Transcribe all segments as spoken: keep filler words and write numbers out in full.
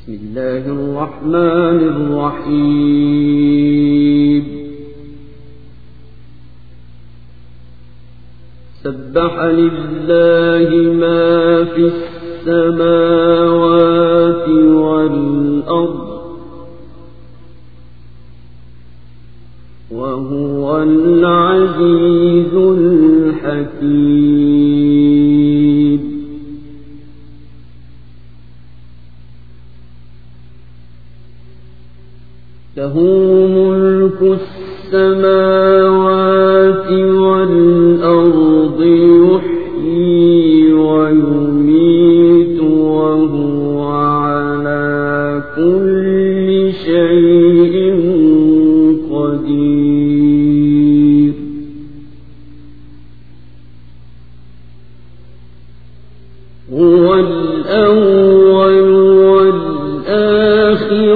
بسم الله الرحمن الرحيم سبح لله ما في السماوات والأرض وهو العزيز الحكيم له ملك السماوات والأرض يحيي ويميت وهو على كل شيء قدير هو الأول والآخر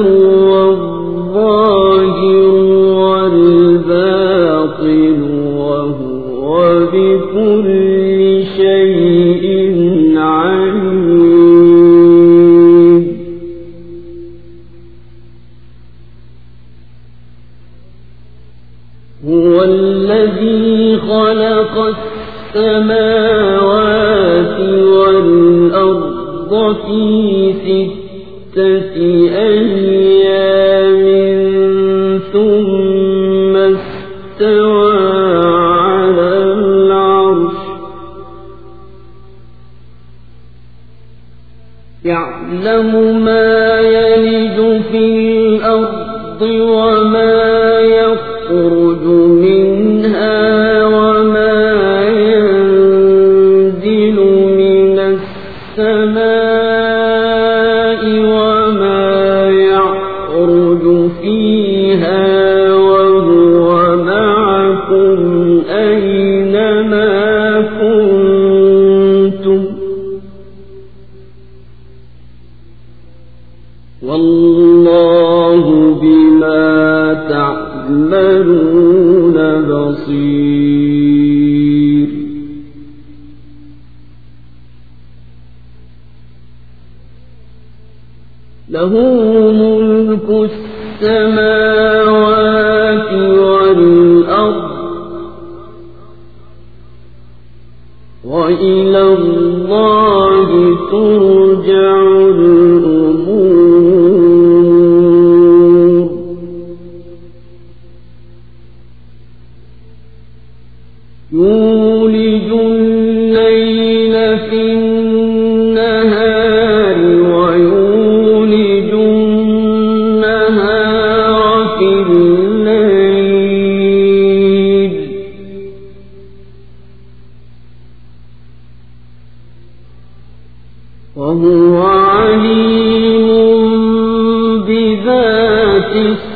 بكل شيء عليم هو الذي خلق السماوات والأرض في ستة أيام ثم استوى يعلم ما يلج في الأرض وما يخرج منها وما ينزل من السماء وما يعرج فيها وهو معكم أينما كنتم والله بما تعملون بصير له ملك السماوات والأرض وإلى الله ترجع الأمور يولج الليل في النهار ويولج النهار في الليل وهو عليم بذات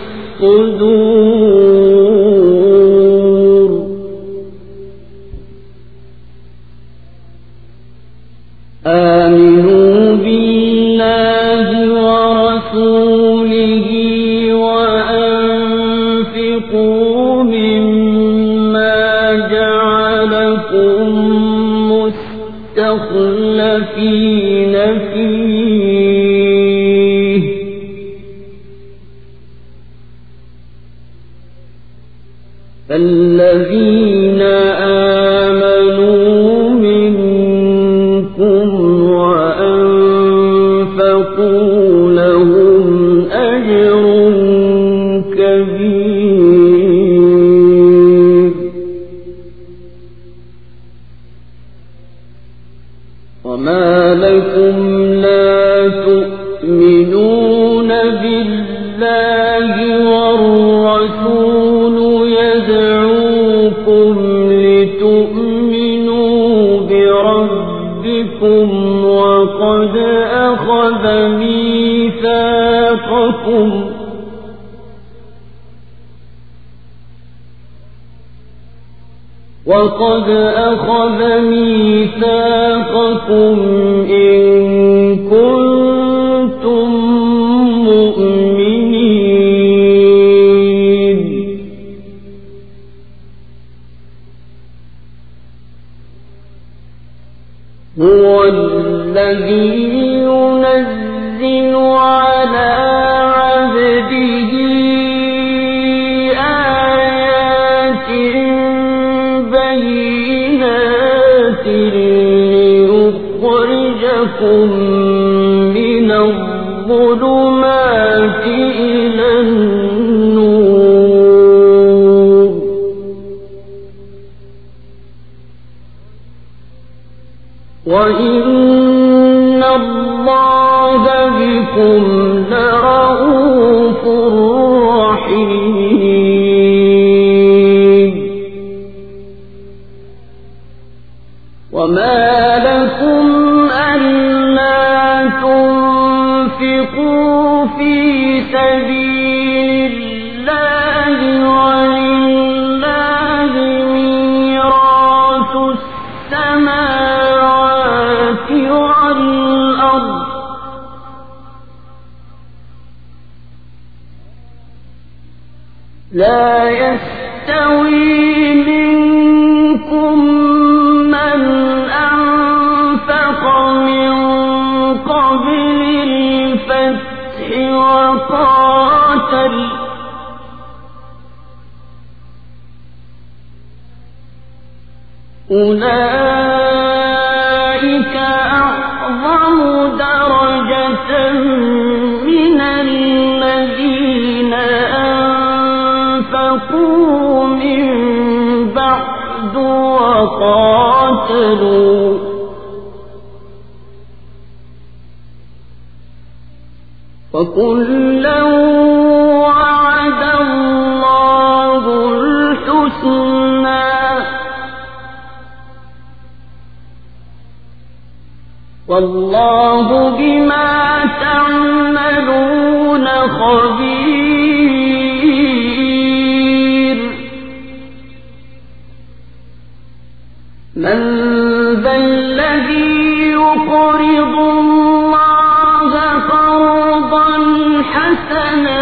الصدور آمنوا بالله ورسوله وأنفقوا مما جعلكم مستخلفين فيه فالذين آمنوا منكم وأنفقوا لهم أجر كبير وما لكم لا تؤمنون بالله والرسول يدعوكم لتؤمنوا بربكم وقد أخذ ميثاقكم وقد أخذ ميثاقكم إن كنتم مؤمنين هو الذي ينزل على الظلمات إلى النور وإن الله بكم لرءوف رحيم وما لكم ألا تنفقوا في سبيل الله ولله ميراث السماوات والأرض لا يستوي منكم من أنفق من قبل الفتح وقاتل أولئك أعظم درجة من الذين أنفقوا من بعد وقاتلوا وكلا وعد الله الحسنى والله بما تعملون خبير من ذا الذي يقرض الله قرضا حسنا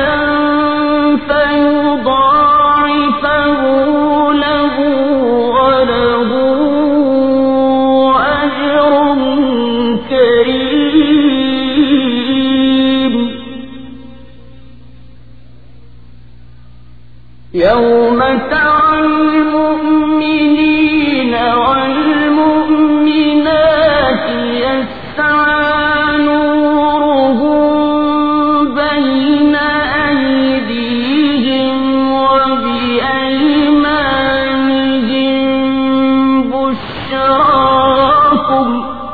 فيضاعفه له وله أجر كريم يوم ترى المؤمنين والمؤمنات يسعى نورهم بين أيديهم وبأيمانهم بشراكم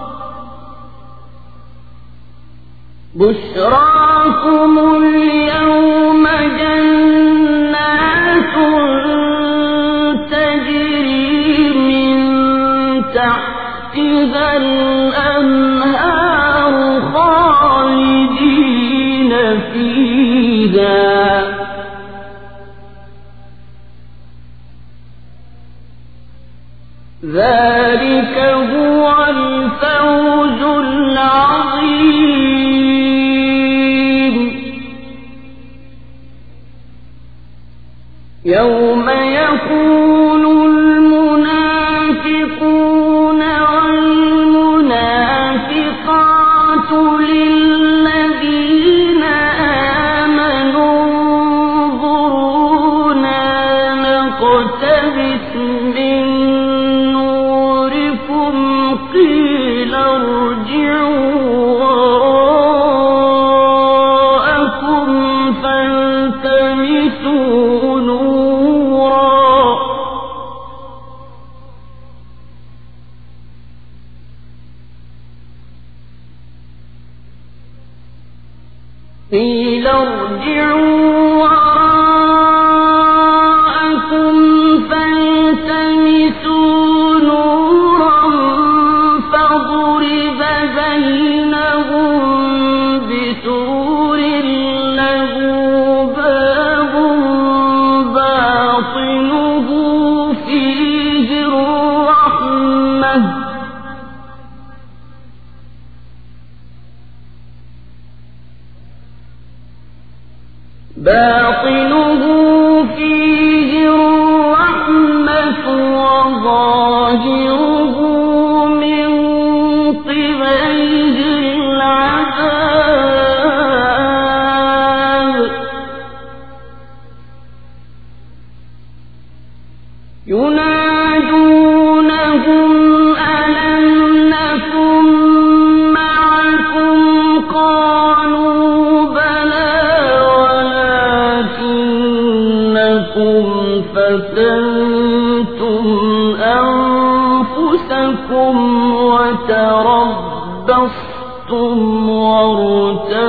بشراكم اليوم جنات تجري من تحتها الأنهار خالدين فيها ذلك هو الفوز العظيم يوم يقول المنافقون والمنافقات للذين آمنوا انظرونا نقتبس من نوركم قيل ارجعوا وراءكم فالتمسوا نورا قيل ارجعوا وراءكم فالتمسوا نورا فضرب بينهم بسور له باب باطنه فيه الرحمة باطنه فيه الرحمة وظاهره من قبله العذاب ينادونهم ألم نكن معكم قالوا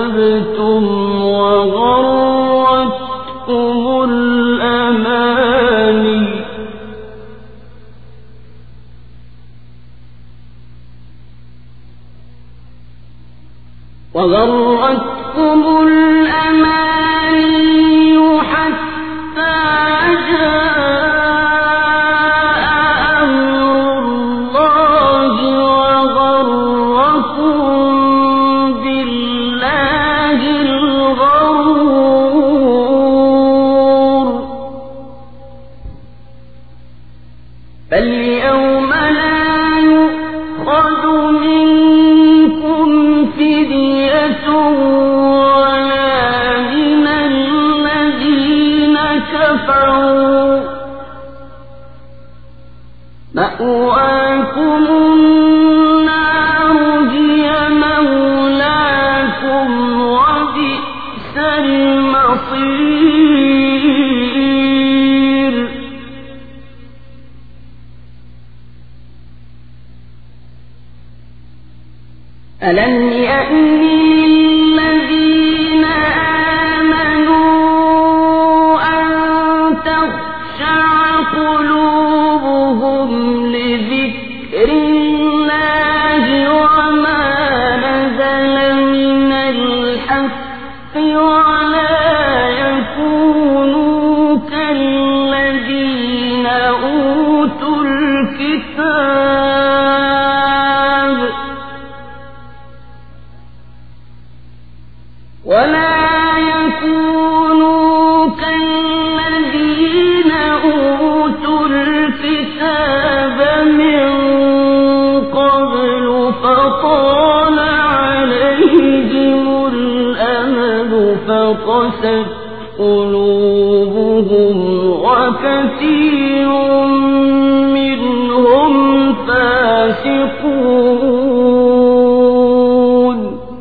كذبتم وغرتكم الأماني وغرتكم الأماني حتى جاء أمر الله وغركم بالله الغرور فاليوم لا يؤخذ منكم فدية ولا من الذين كفروا مأواكم النار هي مولاكم وبئس المصير ألم يأن للذين آمنوا أن تخشع قلوبهم لذكر الله وما نزل من الحق ولا يكونوا كالذين أوتوا الكتاب ولا يكونوا كالذين أوتوا الكتاب من قبل فطال عليهم الأمد فقست قلوبهم وكثير منهم فاسقون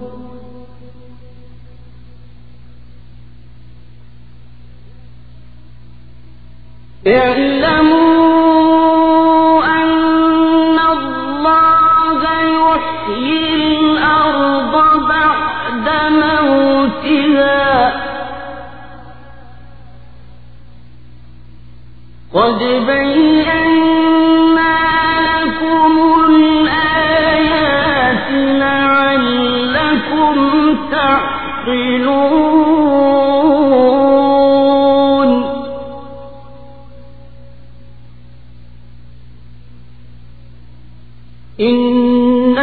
اعلموا أن الله يحيي الأرض بعد موتها قد بينا لكم الآيات لعلكم تعقلون إن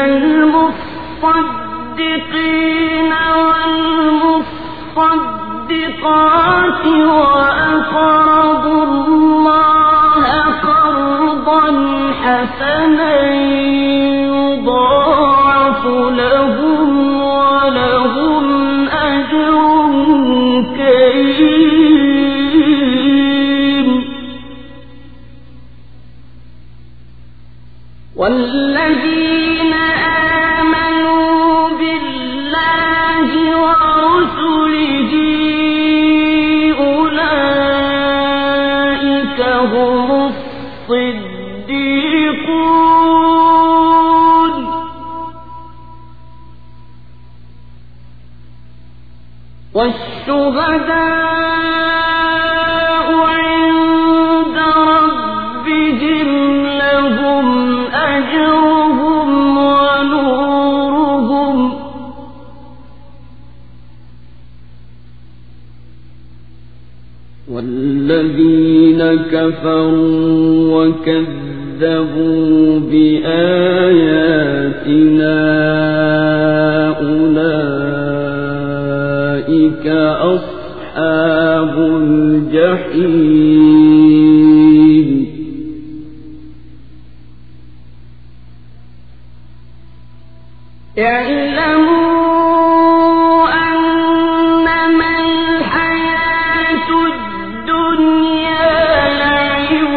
المصدقين والمصدقات وأقرضوا الله قرضا حسنا يضاعف لهم ولهم أجر كريم والذين آمنوا بالله ورسله أولئك هم الصديقون والشهداء عند ربهم لهم أجرهم ونورهم والذين كفروا وكذبوا بآياتنا أولئك أصحاب الجحيم اعلموا أنما الحياة الدنيا لعب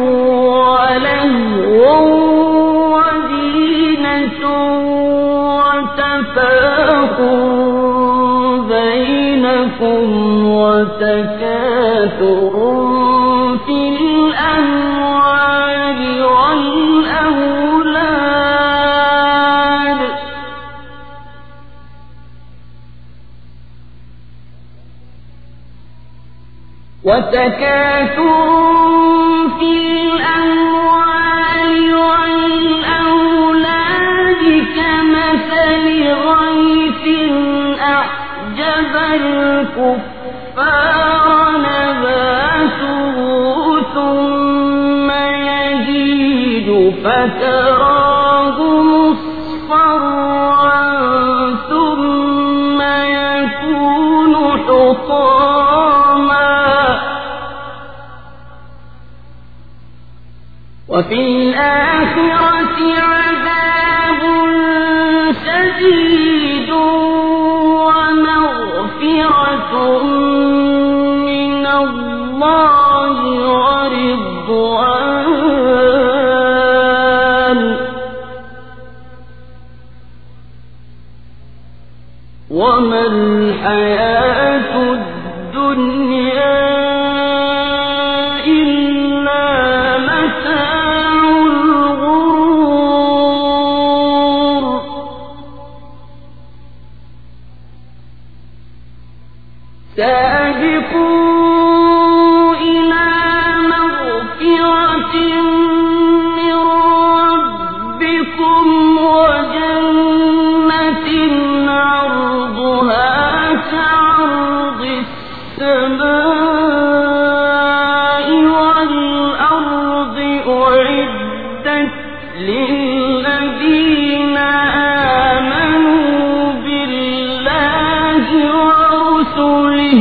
ولهو وزينة وتفاخر بينكم وتكاثر في الأموال والأولاد وتكاثر في الأموال والأولاد كمثل غيث أعجب الكفار نباته ثم يهيج فتراه مصفرا ثم يكون حطاما وفي الآخرة عذاب شديد ومغفرة من الله ورضوان وما الحياة الدنيا إلا متاع الغرور سابقوا إلى مغفرة من ربكم وجنة عرضها كعرض السماء والأرض أعدت للذين آمنوا بالله ورسله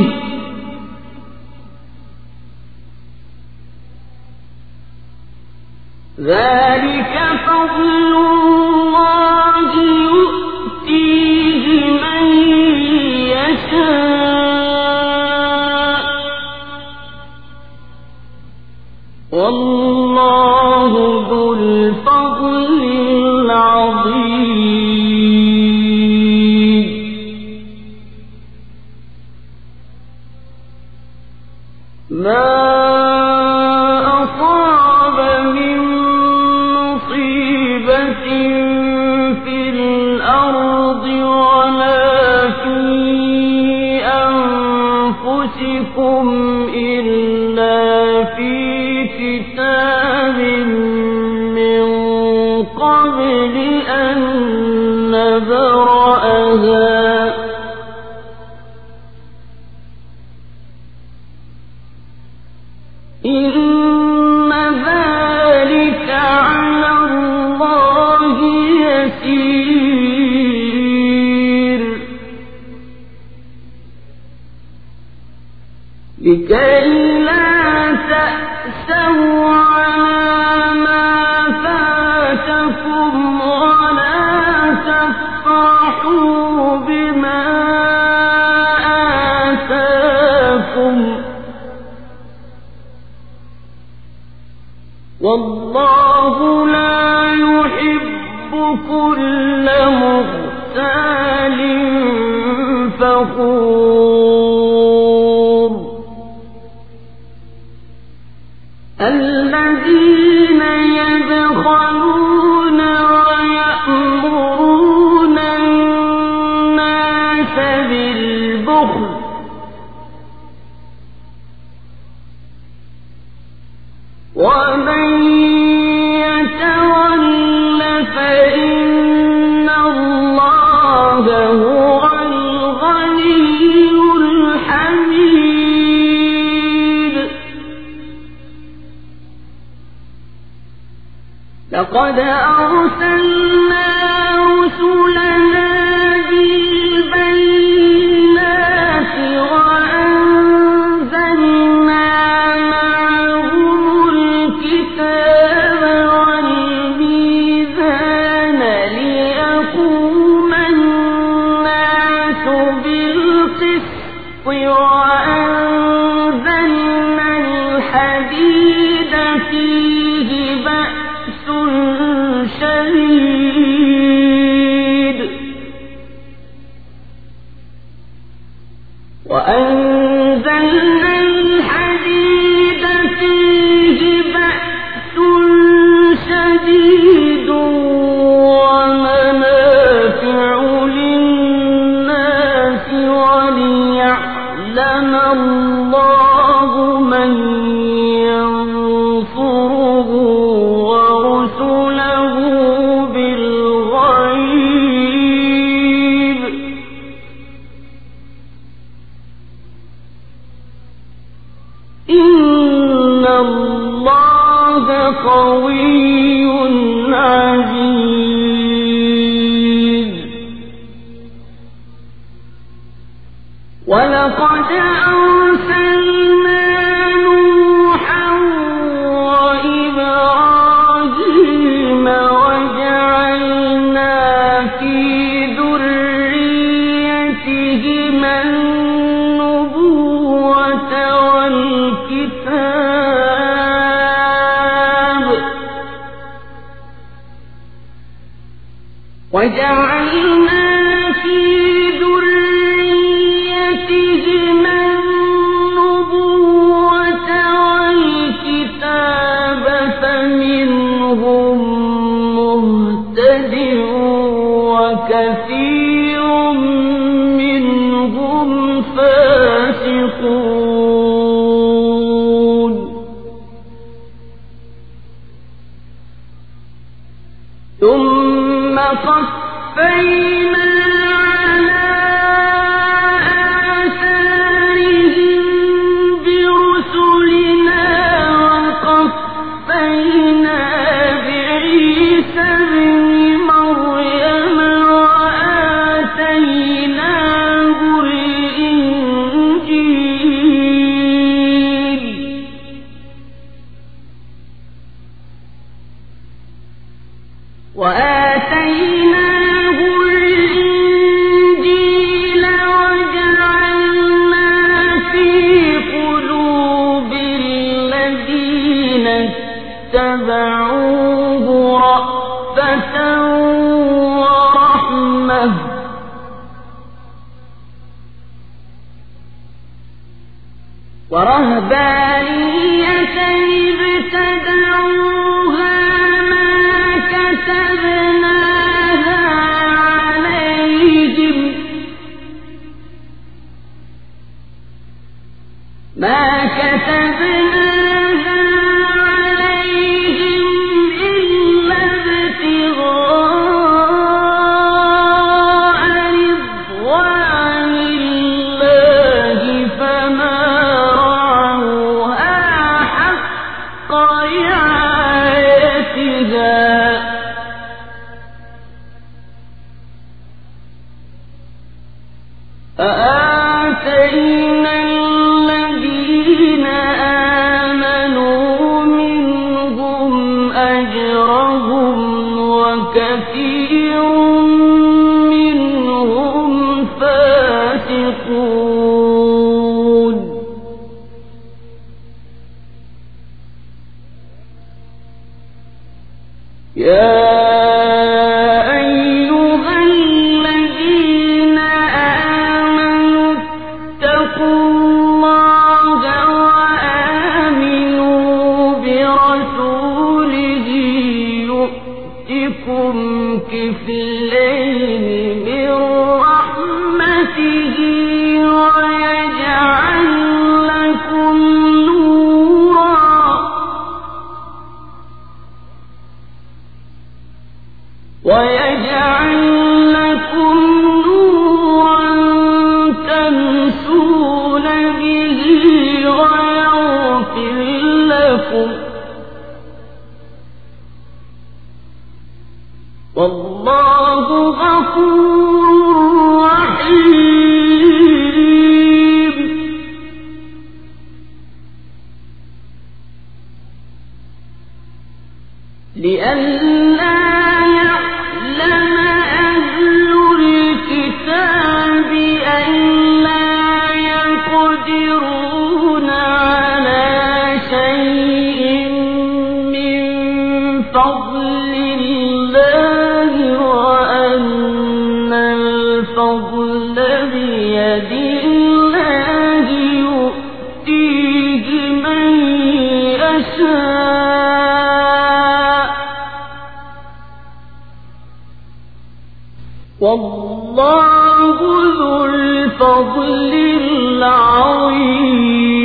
ذلك فضل الله يؤتيه من يشاء والله ذو الفضل العظيم ما أصاب من مصيبة في الأرض ولا في أنفسكم إلا في كتاب من قبل أن نبرأها إن ذلك على الله يسير لكي لا تأسوا على ما فاتكم ولا تفرحوا بما آتاكم والله لا يحب كل مختال فخور الذين يبخلون ويأمرون الناس بالبخل ومن يتول فإن الله هو الغني الحميد لقد أرسلنا رسلنا بالبينات وأنزلنا معهم الكتاب والميزان ليقوم الناس بالقسط وأنزلنا الحديد فيه بأس شديد وأنزلنا الحديد فيه بأس شديد ومنافع للناس وليعلم الله لقوي عزيز ولقد أرسلنا نوحا وإبراهيم وجعلنا في ذريتهما النبوة والكتاب وجعلنا في ذريتهما النبوة والكتاب فمنهم مهتد وكثير منهم فاسقون ثم قفينا على آثارهم برسلنا وقفينا بعيسى ابن مريم وآتيناه الإنجيل وآتيناه الإنجيل وجعلنا في قلوب الذين اتبعوه رأفة ورحمة ورهبانية ابتدعوها ما كتبناها عليهم ما كتبناها عليهم إلا ابتغاء رضوان الله فما رعوها حق رعايتها فآتينا الذين آمنوا منهم أجرهم وكثير منهم فاسقون يا أيها الذين آمنوا اتقوا الله وآمنوا برسوله يؤتكم كفلين من رحمته ويجعل لكم نورا ويجعل لكم نورا تمشون به ويغفر لكم والله غفور رحيم لئلا يعلم أهل الكتاب ألا يقدرون على شيء من فضل الله وأن الفضل بيد الله يؤتيه من يشاء والله ذو الفضل العظيم